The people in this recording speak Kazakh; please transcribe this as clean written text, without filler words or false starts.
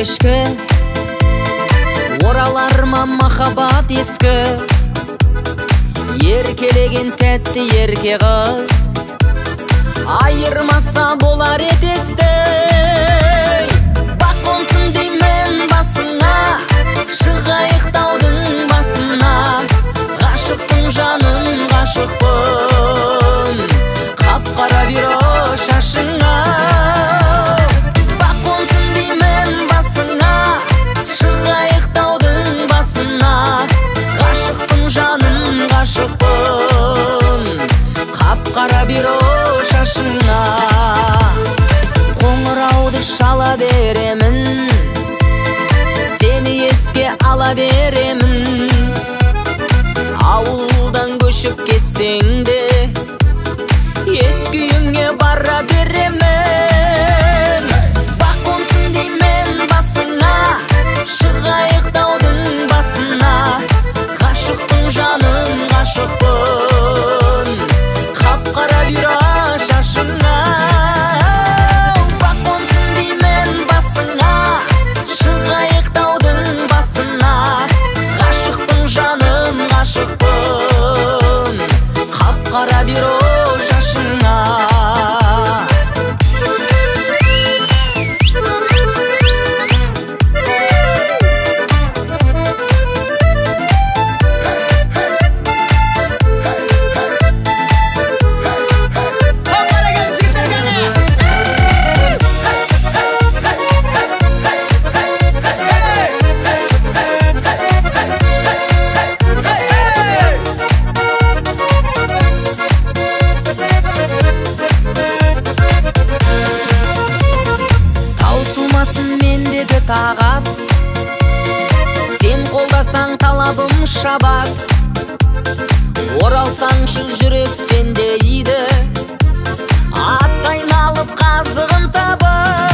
кешкі, оралар ма махаббат ескі. Еркелеген тәтті ерке қыз, айырмаса болар етесті. Бақ қонсын деймін басыңа, шығайық таудың басына. Ғашықтың жанын ғашықпын, қап-қара бюро шашыңа. Бақ қонсын деймін басыңа, шығайық таудың басына. Ғашықтың жанын ғашықпын, қап-қара бюро шашыңа. Қоңырауды шала беремін, сені еске ала беремін. Ауылдан көшіп кетсең де, ескі үйіңе бара беремін. Бақ қонсын деймін басыңа, шығайық таудың басына. Ғашықтың жанын ғашықпын, қап-қара бюро шашыңа. Бақ қонсын деймін басыңа, шығайық таудың басына. Ғашықтың жанын ғашықпын, қап-қара бюро шашыңа. Мендегі тағат, сен қолдасаң талабым шабат. Оралсаңшы жүрек сенде иді, ат айналып қазығын табы.